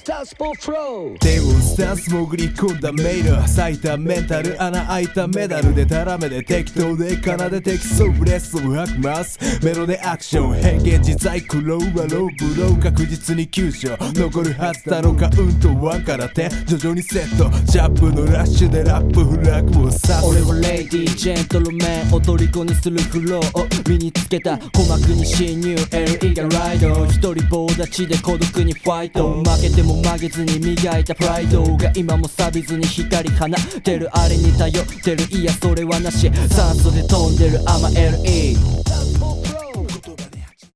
スタンスポフロー低音スタンス潜り込んだメイル咲いたメンタル穴開いたメダルでタラメで適当で奏でてきそうブレスを吐きますメロでアクション変幻自在苦労はローブロー確実に急所残るはずだろうカウント1から10徐々にセットジャップのラッシュでラップフラグを刺す俺はレイディージェントルメンを虜にするフローを身につけた鼓膜に侵入 LE がライド一人棒立ちで孤独にファイト負けても曲げずに磨いたプライドが今も錆びずに光放ってるあれに頼ってるいやそれはなし酸素で飛んでるアマ LE